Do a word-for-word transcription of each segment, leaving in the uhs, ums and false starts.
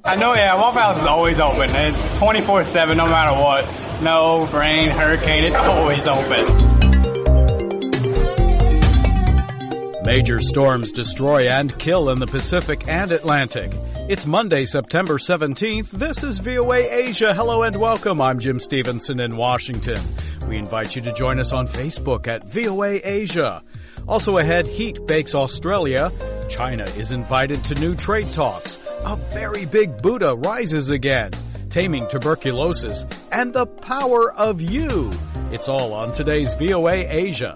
I know, yeah, Waffle House is always open. It's twenty-four seven, no matter what. Snow, rain, hurricane, it's always open. Major storms destroy and kill in the Pacific and Atlantic. It's Monday, September seventeenth. This is V O A Asia. Hello and welcome. I'm Jim Stevenson in Washington. We invite you to join us on Facebook at V O A Asia. Also ahead, heat bakes Australia. China is invited to new trade talks. A very big Buddha rises again. Taming tuberculosis and the power of you. It's all on today's V O A Asia.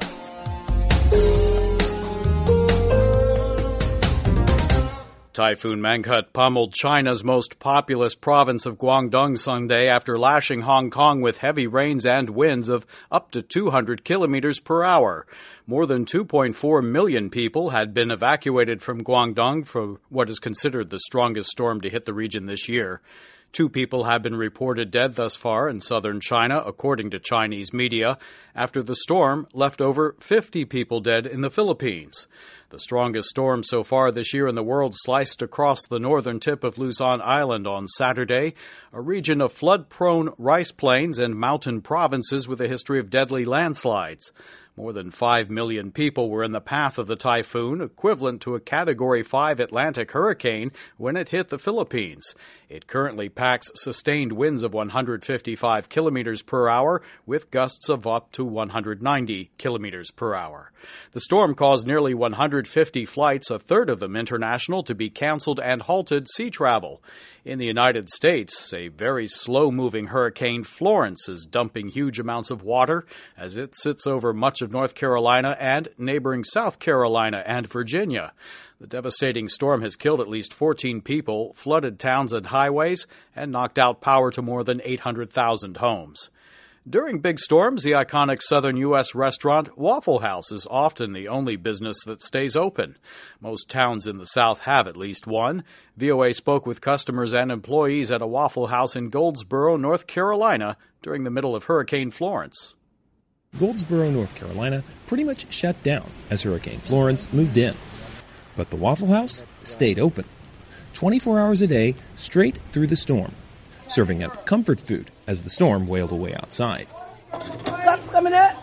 Typhoon Mangkhut pummeled China's most populous province of Guangdong Sunday after lashing Hong Kong with heavy rains and winds of up to two hundred kilometers per hour. More than two point four million people had been evacuated from Guangdong for what is considered the strongest storm to hit the region this year. Two people have been reported dead thus far in southern China, according to Chinese media, after the storm left over fifty people dead in the Philippines. The strongest storm so far this year in the world sliced across the northern tip of Luzon Island on Saturday, a region of flood-prone rice plains and mountain provinces with a history of deadly landslides. More than five million people were in the path of the typhoon, equivalent to a Category five Atlantic hurricane when it hit the Philippines. It currently packs sustained winds of one hundred fifty-five kilometers per hour with gusts of up to one hundred ninety kilometers per hour. The storm caused nearly one hundred fifty flights, a third of them international, to be canceled and halted sea travel. In the United States, a very slow-moving Hurricane Florence is dumping huge amounts of water as it sits over much of North Carolina and neighboring South Carolina and Virginia. The devastating storm has killed at least fourteen people, flooded towns and highways, and knocked out power to more than eight hundred thousand homes. During big storms, the iconic southern U S restaurant Waffle House is often the only business that stays open. Most towns in the South have at least one. V O A spoke with customers and employees at a Waffle House in Goldsboro, North Carolina, during the middle of Hurricane Florence. Goldsboro, North Carolina, pretty much shut down as Hurricane Florence moved in. But the Waffle House stayed open, twenty-four hours a day, straight through the storm, serving up comfort food as the storm wailed away outside. What's coming up?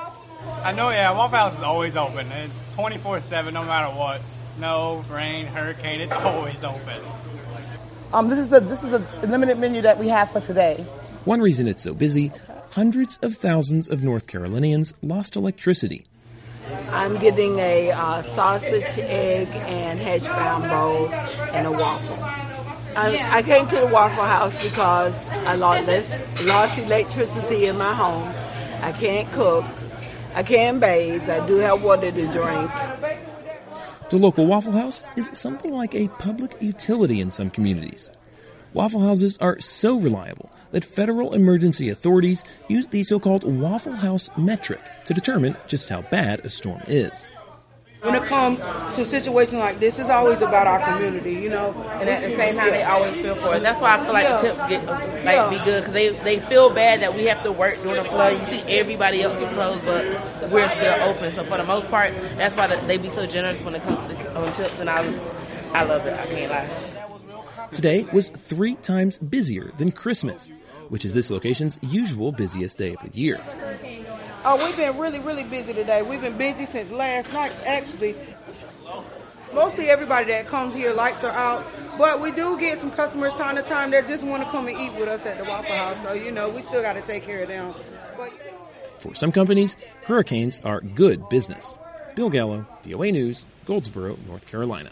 I know, yeah, Waffle House is always open. It's twenty-four seven, no matter what. Snow, rain, hurricane, it's always open. Um, this is the this is the limited menu that we have for today. One reason it's so busy, hundreds of thousands of North Carolinians lost electricity. I'm getting a uh, sausage, egg, and hash brown bowl and a waffle. I, I came to the Waffle House because I lost, lost electricity in my home. I can't cook. I can't bathe. I do have water to drink. The local Waffle House is something like a public utility in some communities. Waffle houses are so reliable that federal emergency authorities use the so-called Waffle House metric to determine just how bad a storm is. When it comes to a situation like this, it's always about our community, you know. And at the same time, they always feel for us. That's why I feel like yeah. the tips get like yeah. be good, because they, they feel bad that we have to work during the flood. You see everybody else is closed, but we're still open. So for the most part, that's why they be so generous when it comes to the on tips, and I, I love it. I can't lie. Today was three times busier than Christmas, which is this location's usual busiest day of the year. Oh, we've been really, really busy today. We've been busy since last night, actually. Mostly everybody that comes here, lights are out. But we do get some customers time to time that just want to come and eat with us at the Waffle House. So, you know, we still got to take care of them. But for some companies, hurricanes are good business. Bill Gallo, V O A News, Goldsboro, North Carolina.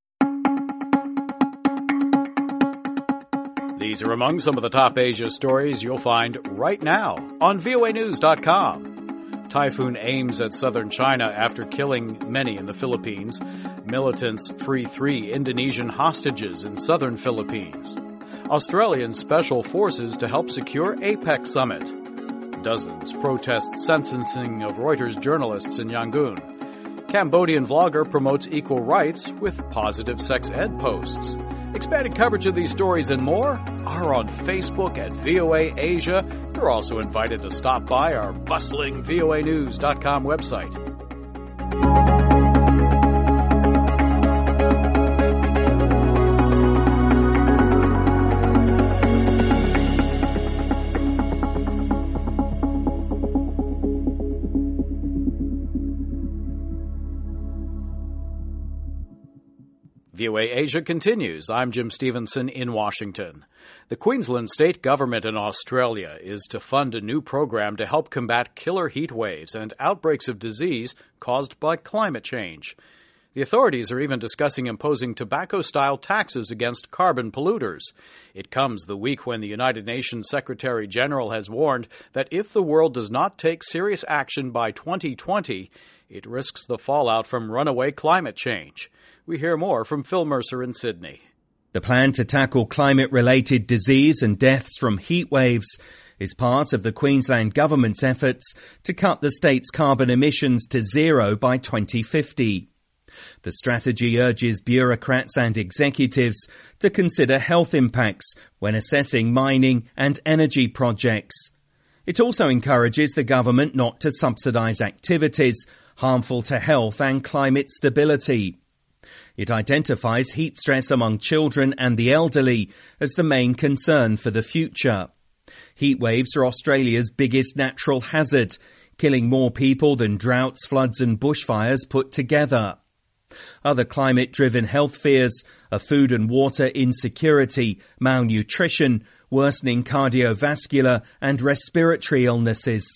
These are among some of the top Asia stories you'll find right now on V O A news dot com. Typhoon aims at southern China after killing many in the Philippines. Militants free three Indonesian hostages in southern Philippines. Australian special forces to help secure APEC summit. Dozens protest sentencing of Reuters journalists in Yangon. Cambodian vlogger promotes equal rights with positive sex ed posts. Expanded coverage of these stories and more are on Facebook at V O A Asia. You're also invited to stop by our bustling V O A news dot com website. O A Asia continues. I'm Jim Stevenson in Washington. The Queensland state government in Australia is to fund a new program to help combat killer heat waves and outbreaks of disease caused by climate change. The authorities are even discussing imposing tobacco-style taxes against carbon polluters. It comes the week when the United Nations Secretary General has warned that if the world does not take serious action by twenty twenty, it risks the fallout from runaway climate change. We hear more from Phil Mercer in Sydney. The plan to tackle climate-related disease and deaths from heat waves is part of the Queensland Government's efforts to cut the state's carbon emissions to zero by twenty fifty. The strategy urges bureaucrats and executives to consider health impacts when assessing mining and energy projects. It also encourages the government not to subsidise activities harmful to health and climate stability. It identifies heat stress among children and the elderly as the main concern for the future. Heat waves are Australia's biggest natural hazard, killing more people than droughts, floods and bushfires put together. Other climate-driven health fears are food and water insecurity, malnutrition, worsening cardiovascular and respiratory illnesses.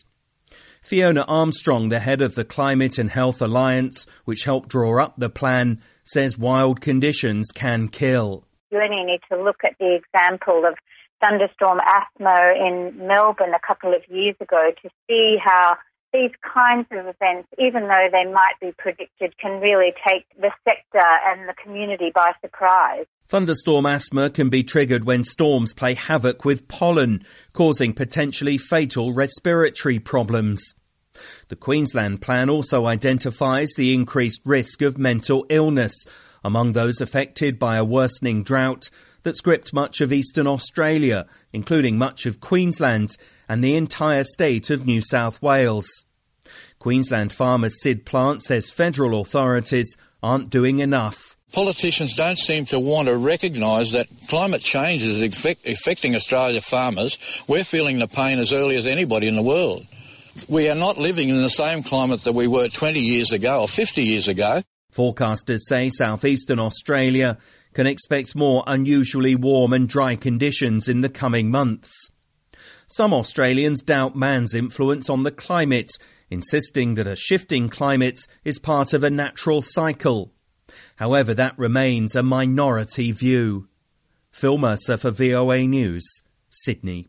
Fiona Armstrong, the head of the Climate and Health Alliance, which helped draw up the plan, says wild conditions can kill. You only need to look at the example of thunderstorm asthma in Melbourne a couple of years ago to see how these kinds of events, even though they might be predicted, can really take the sector and the community by surprise. Thunderstorm asthma can be triggered when storms play havoc with pollen, causing potentially fatal respiratory problems. The Queensland plan also identifies the increased risk of mental illness among those affected by a worsening drought that's gripped much of eastern Australia, including much of Queensland and the entire state of New South Wales. Queensland farmer Sid Plant says federal authorities aren't doing enough. Politicians don't seem to want to recognise that climate change is effect- affecting Australia farmers. We're feeling the pain as early as anybody in the world. We are not living in the same climate that we were twenty years ago or fifty years ago. Forecasters say southeastern Australia can expect more unusually warm and dry conditions in the coming months. Some Australians doubt man's influence on the climate, insisting that a shifting climate is part of a natural cycle. However, that remains a minority view. Phil Mercer for V O A News, Sydney.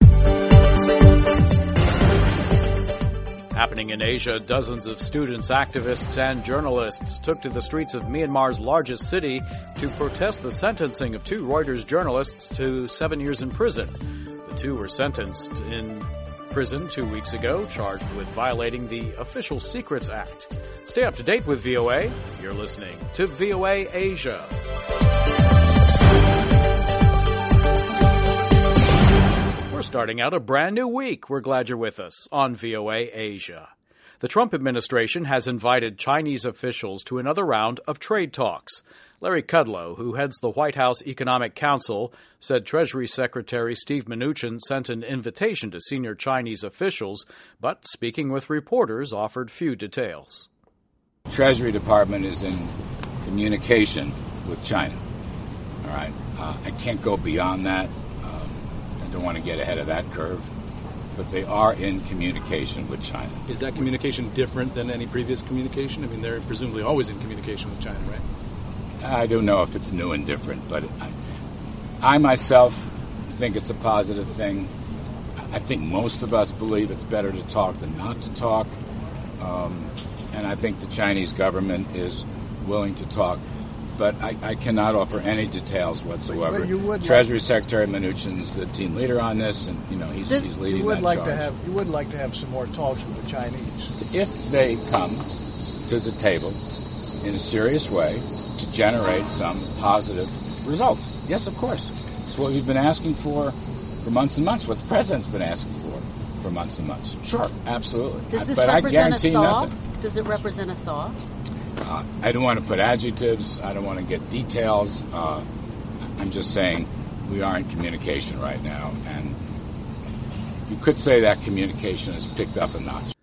Happening in Asia, dozens of students, activists and journalists took to the streets of Myanmar's largest city to protest the sentencing of two Reuters journalists to seven years in prison. The two were sentenced in prison two weeks ago, charged with violating the Official Secrets Act. Stay up to date with V O A. You're listening to V O A Asia. We're starting out a brand new week. We're glad you're with us on V O A Asia. The Trump administration has invited Chinese officials to another round of trade talks. Larry Kudlow, who heads the White House Economic Council, said Treasury Secretary Steve Mnuchin sent an invitation to senior Chinese officials, but speaking with reporters offered few details. The Treasury Department is in communication with China. All right, uh, I can't go beyond that. Um, I don't want to get ahead of that curve, but they are in communication with China. Is that communication different than any previous communication? I mean, they're presumably always in communication with China, right? I don't know if it's new and different, but I, I myself think it's a positive thing. I think most of us believe it's better to talk than not to talk. Um, and I think the Chinese government is willing to talk. But I, I cannot offer any details whatsoever. But you would Treasury like, Secretary Mnuchin's the team leader on this, and you know he's, did, he's leading you would that like charge. To have, you would like to have some more talks with the Chinese. If they come to the table in a serious way to generate some positive results. Yes, of course. It's what we've been asking for for months and months, what the President's been asking for for months and months. Sure, absolutely. Does this I, but represent I guarantee a thaw? nothing. Does it represent a thaw? Uh, I don't want to put adjectives. I don't want to get details. Uh, I'm just saying we are in communication right now, and you could say that communication has picked up a notch.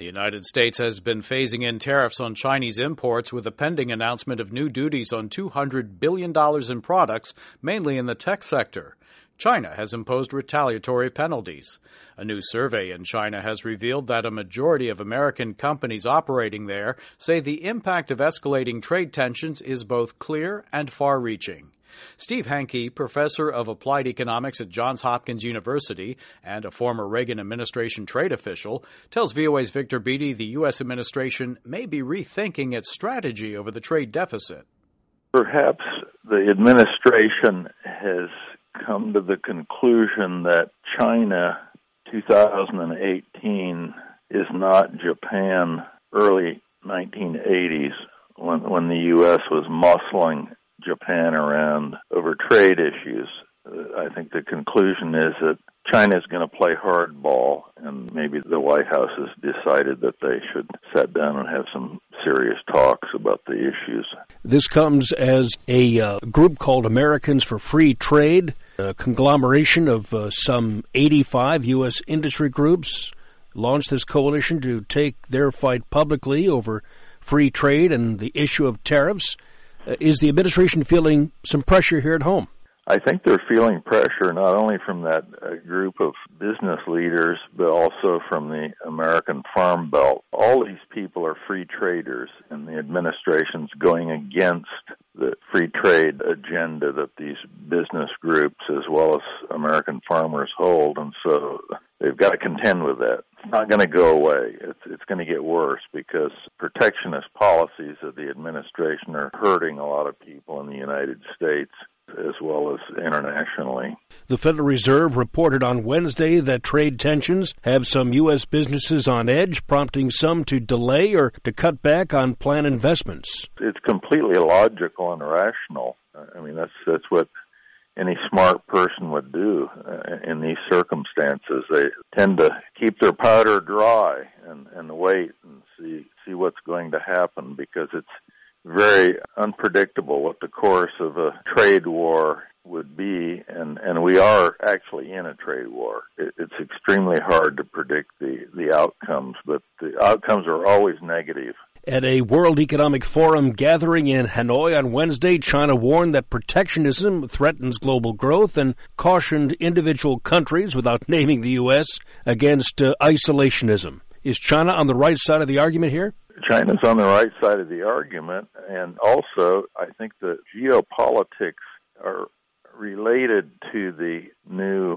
The United States has been phasing in tariffs on Chinese imports with a pending announcement of new duties on two hundred billion dollars in products, mainly in the tech sector. China has imposed retaliatory penalties. A new survey in China has revealed that a majority of American companies operating there say the impact of escalating trade tensions is both clear and far-reaching. Steve Hanke, professor of applied economics at Johns Hopkins University and a former Reagan administration trade official, tells V O A's Victor Beattie the U S administration may be rethinking its strategy over the trade deficit. Perhaps the administration has come to the conclusion that China two thousand eighteen is not Japan early nineteen eighties when, when the U S was muscling Japan around over trade issues. Uh, I think the conclusion is that China is going to play hardball, and maybe the White House has decided that they should sit down and have some serious talks about the issues. This comes as a uh, group called Americans for Free Trade, a conglomeration of uh, some eighty-five U S industry groups, launched this coalition to take their fight publicly over free trade and the issue of tariffs. Uh, is the administration feeling some pressure here at home? I think they're feeling pressure not only from that uh, group of business leaders, but also from the American Farm Belt. All these people are free traders, and the administration's going against the free trade agenda that these business groups as well as American farmers hold, and so they've got to contend with that. It's not going to go away. It's, it's going to get worse because protectionist policies of the administration are hurting a lot of people in the United States as well as internationally. The Federal Reserve reported on Wednesday that trade tensions have some U S businesses on edge, prompting some to delay or to cut back on planned investments. It's completely illogical and irrational. I mean, that's that's what any smart person would do uh, in these circumstances. They tend to keep their powder dry and, and wait and see see what's going to happen because it's very unpredictable what the course of a trade war would be, and, and we are actually in a trade war. It, it's extremely hard to predict the, the outcomes, but the outcomes are always negative. At a World Economic Forum gathering in Hanoi on Wednesday, China warned that protectionism threatens global growth and cautioned individual countries, without naming the U S, against uh, isolationism. Is China on the right side of the argument here? China's on the right side of the argument, and also I think the geopolitics are related to the new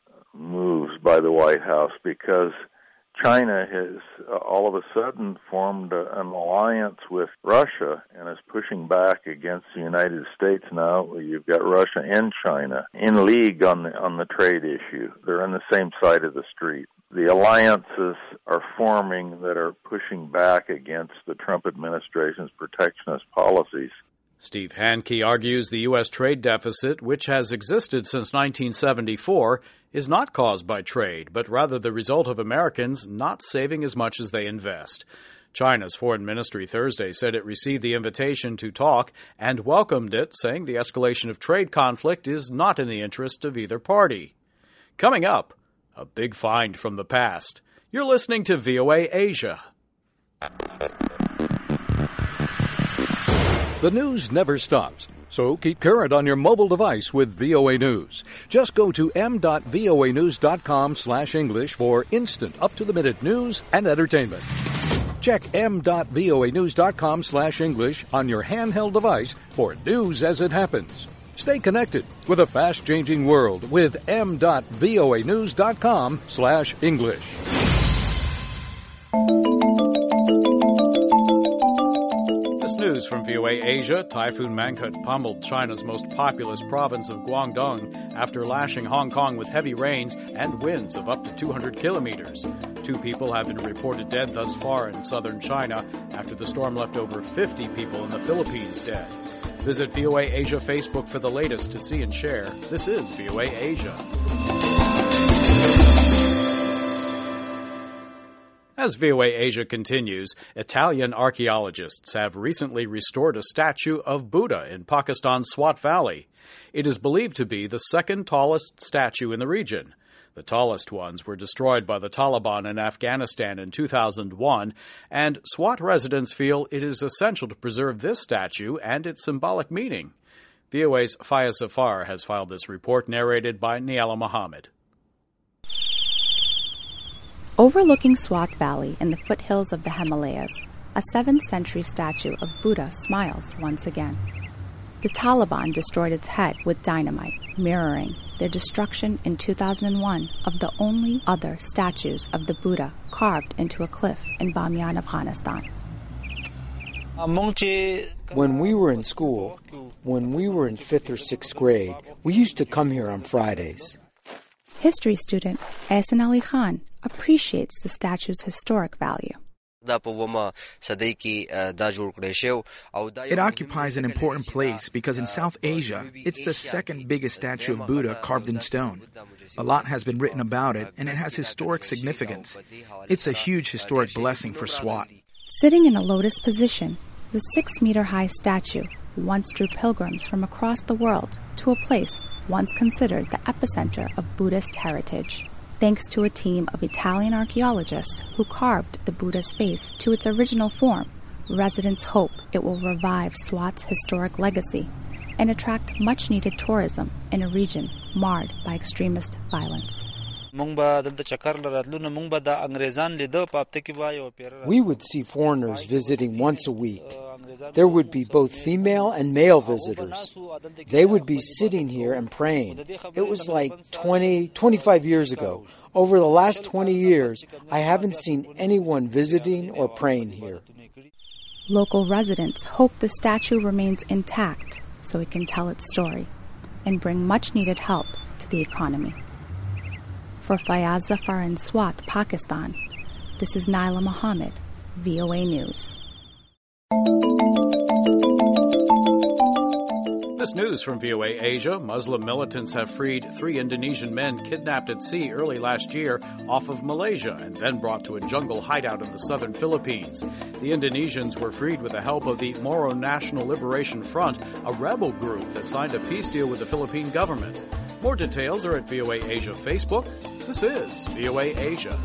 moves by the White House because China has uh, all of a sudden formed a, an alliance with Russia and is pushing back against the United States now. You've got Russia and China in league on the, on the trade issue. They're on the same side of the street. The alliances are forming that are pushing back against the Trump administration's protectionist policies. Steve Hanke argues the U S trade deficit, which has existed since nineteen seventy-four, is not caused by trade, but rather the result of Americans not saving as much as they invest. China's foreign ministry Thursday said it received the invitation to talk and welcomed it, saying the escalation of trade conflict is not in the interest of either party. Coming up, a big find from the past. You're listening to V O A Asia. The news never stops, so keep current on your mobile device with V O A News. Just go to m dot voa news dot com slash English for instant, up-to-the-minute news and entertainment. Check m dot voa news dot com slash English on your handheld device for news as it happens. Stay connected with a fast-changing world with m dot voa news dot com slash English. News from V O A Asia. Typhoon Mangkhut pummeled China's most populous province of Guangdong after lashing Hong Kong with heavy rains and winds of up to two hundred kilometers. Two people have been reported dead thus far in southern China after the storm left over fifty people in the Philippines dead. Visit V O A Asia Facebook for the latest to see and share. This is V O A Asia. As V O A Asia continues, Italian archaeologists have recently restored a statue of Buddha in Pakistan's Swat Valley. It is believed to be the second tallest statue in the region. The tallest ones were destroyed by the Taliban in Afghanistan in two thousand one, and Swat residents feel it is essential to preserve this statue and its symbolic meaning. V O A's Fayez Zafar has filed this report, narrated by Niala Mohammed. Overlooking Swat Valley in the foothills of the Himalayas, a seventh century statue of Buddha smiles once again. The Taliban destroyed its head with dynamite, mirroring their destruction in two thousand one of the only other statues of the Buddha carved into a cliff in Bamiyan, Afghanistan. When we were in school, when we were in fifth or sixth grade, we used to come here on Fridays. History student Ehsan Ali Khan appreciates the statue's historic value. It occupies an important place because in South Asia, it's the second biggest statue of Buddha carved in stone. A lot has been written about it, and it has historic significance. It's a huge historic blessing for Swat. Sitting in a lotus position, the six-meter-high statue once drew pilgrims from across the world to a place once considered the epicenter of Buddhist heritage. Thanks to a team of Italian archaeologists who carved the Buddha's face to its original form, residents hope it will revive Swat's historic legacy and attract much-needed tourism in a region marred by extremist violence. We would see foreigners visiting once a week. There would be both female and male visitors. They would be sitting here and praying. It was like twenty, twenty-five years ago. Over the last twenty years, I haven't seen anyone visiting or praying here. Local residents hope the statue remains intact so it can tell its story and bring much-needed help to the economy. For Fayez Zafar in Swat, Pakistan, this is Niala Mohammed, V O A News. This news from V O A Asia. Muslim militants have freed three Indonesian men kidnapped at sea early last year off of Malaysia and then brought to a jungle hideout in the southern Philippines. The Indonesians were freed with the help of the Moro National Liberation Front, a rebel group that signed a peace deal with the Philippine government. More details are at V O A Asia Facebook. This is V O A Asia.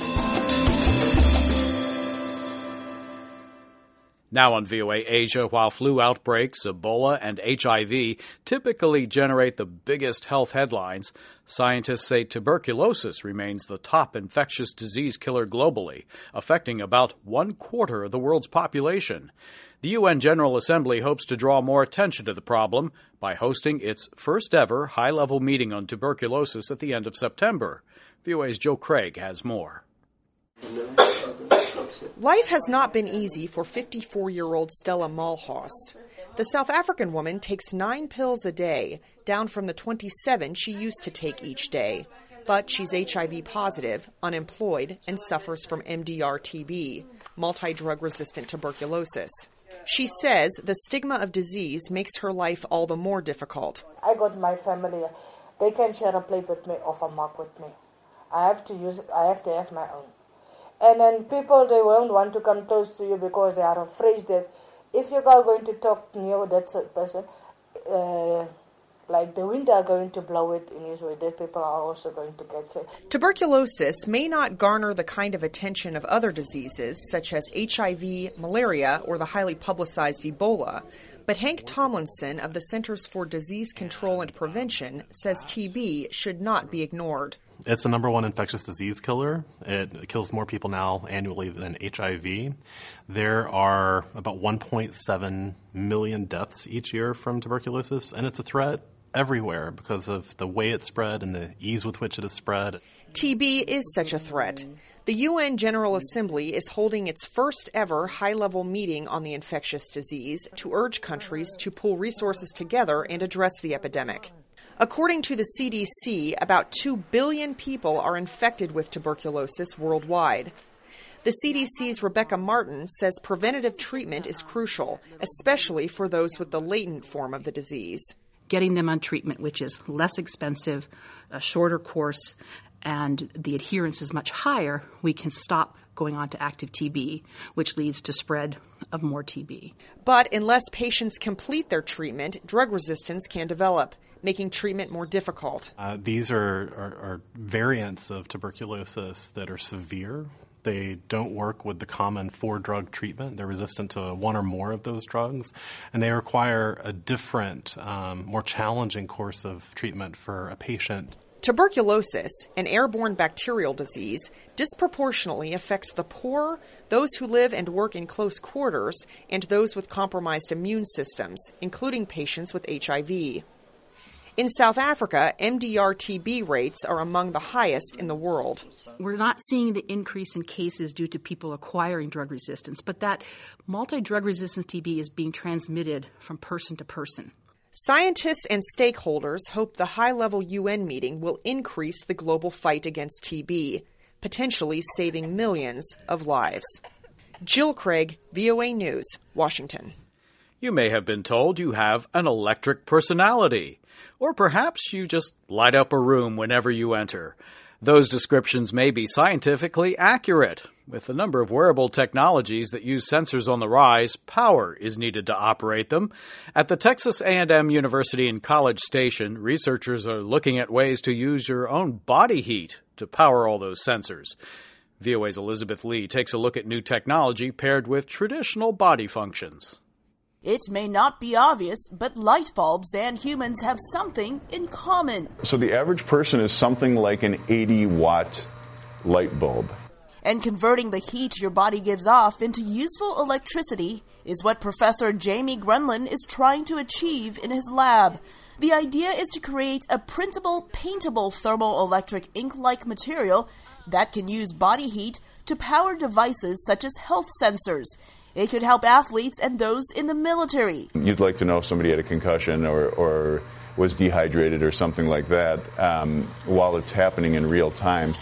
Now on V O A Asia, while flu outbreaks, Ebola, and H I V typically generate the biggest health headlines, scientists say tuberculosis remains the top infectious disease killer globally, affecting about one quarter of the world's population. The U N General Assembly hopes to draw more attention to the problem by hosting its first-ever high-level meeting on tuberculosis at the end of September. V O A's Joe Craig has more. Life has not been easy for fifty-four-year-old Stella Malhaus. The South African woman takes nine pills a day, down from the twenty-seven she used to take each day. But she's H I V positive, unemployed, and suffers from M D R T B, multi-drug-resistant tuberculosis. She says the stigma of disease makes her life all the more difficult. I got my family. They can share a plate with me or a mug with me. I have to use it. I have to have my own. And then people, they won't want to come close to you because they are afraid that if you are going to talk near that person, uh, like the wind are going to blow it in his way, that people are also going to get sick. Tuberculosis may not garner the kind of attention of other diseases, such as H I V, malaria, or the highly publicized Ebola. But Hank Tomlinson of the Centers for Disease Control and Prevention says T B should not be ignored. It's the number one infectious disease killer. It kills more people now annually than H I V. There are about one point seven million deaths each year from tuberculosis, and it's a threat everywhere because of the way it's spread and the ease with which it is spread. T B is such a threat. The U N General Assembly is holding its first ever high-level meeting on the infectious disease to urge countries to pool resources together and address the epidemic. According to the C D C, about two billion people are infected with tuberculosis worldwide. The C D C's Rebecca Martin says preventative treatment is crucial, especially for those with the latent form of the disease. Getting them on treatment, which is less expensive, a shorter course, and the adherence is much higher, we can stop going on to active T B, which leads to spread of more T B. But unless patients complete their treatment, drug resistance can develop. making treatment more difficult. Uh, these are, are, are variants of tuberculosis that are severe. They don't work with the common four-drug treatment. They're resistant to one or more of those drugs, and they require a different, um, more challenging course of treatment for a patient. Tuberculosis, an airborne bacterial disease, disproportionately affects the poor, those who live and work in close quarters, and those with compromised immune systems, including patients with H I V. In South Africa, M D R T B rates are among the highest in the world. We're not seeing the increase in cases due to people acquiring drug resistance, but that multi-drug resistant T B is being transmitted from person to person. Scientists and stakeholders hope the high-level U N meeting will increase the global fight against T B, potentially saving millions of lives. Jill Craig, V O A News, Washington. You may have been told you have an electric personality, or perhaps you just light up a room whenever you enter. Those descriptions may be scientifically accurate. With the number of wearable technologies that use sensors on the rise, power is needed to operate them. At the Texas A and M University in College Station, researchers are looking at ways to use your own body heat to power all those sensors. V O A's Elizabeth Lee takes a look at new technology paired with traditional body functions. It may not be obvious, but light bulbs and humans have something in common. So the average person is something like an eighty watt light bulb. And converting the heat your body gives off into useful electricity is what Professor Jamie Grunland is trying to achieve in his lab. The idea is to create a printable, paintable thermoelectric ink-like material that can use body heat to power devices such as health sensors. It could help athletes and those in the military. You'd like to know if somebody had a concussion or, or was dehydrated or something like that um, while it's happening in real time.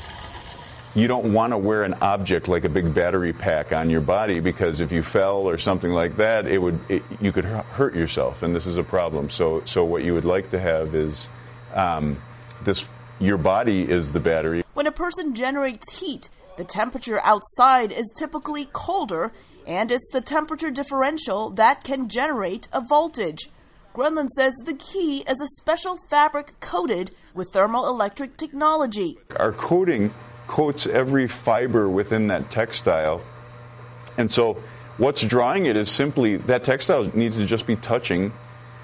You don't want to wear an object like a big battery pack on your body, because if you fell or something like that, it would it, you could hurt yourself, and this is a problem. So, so what you would like to have is um, this: your body is the battery. When a person generates heat, the temperature outside is typically colder, and it's the temperature differential that can generate a voltage. Grunland says the key is a special fabric coated with thermoelectric technology. Our coating coats every fiber within that textile, and so what's drawing it is simply that textile needs to just be touching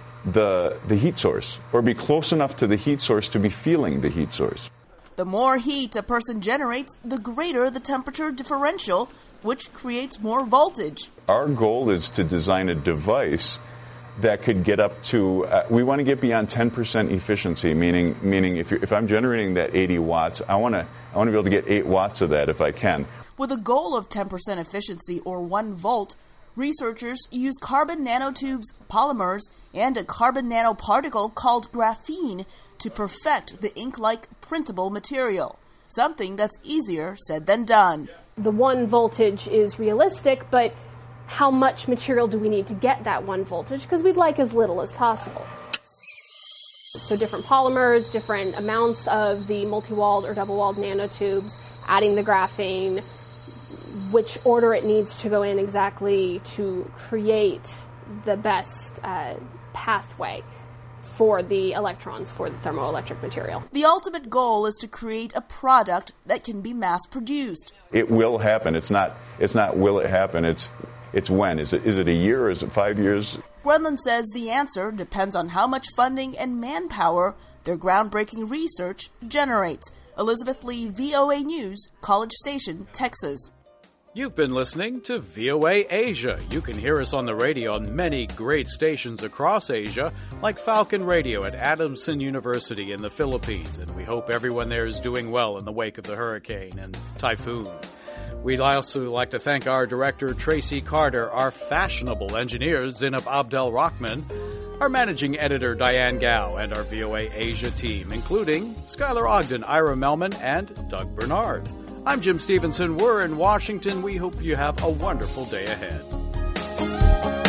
the the heat source, or be close enough to the heat source to be feeling the heat source. The more heat a person generates, the greater the temperature differential, which creates more voltage. Our goal is to design a device that could get up to, uh, we want to get beyond ten percent efficiency, meaning meaning if you're, if I'm generating that eighty watts, I want to I want to be able to get eight watts of that if I can. With a goal of ten percent efficiency or one volt, researchers use carbon nanotubes, polymers, and a carbon nanoparticle called graphene to perfect the ink-like printable material, something that's easier said than done. The one voltage is realistic, but how much material do we need to get that one voltage? Because we'd like as little as possible. So different polymers, different amounts of the multi-walled or double-walled nanotubes, adding the graphene, which order it needs to go in exactly to create the best uh, pathway for the electrons, for the thermoelectric material. The ultimate goal is to create a product that can be mass-produced. It will happen. It's not, it's not will it happen, it's It's when. Is it, is it a year or is it five years? Grunland says the answer depends on how much funding and manpower their groundbreaking research generates. Elizabeth Lee, V O A News, College Station, Texas. You've been listening to V O A Asia. You can hear us on the radio on many great stations across Asia, like Falcon Radio at Adamson University in the Philippines, and we hope everyone there is doing well in the wake of the hurricane and typhoon. We'd also like to thank our director, Tracy Carter, our fashionable engineer, Zinab Abdel Rahman, our managing editor, Diane Gao, and our V O A Asia team, including Skylar Ogden, Ira Melman, and Doug Bernard. I'm Jim Stevenson. We're in Washington. We hope you have a wonderful day ahead.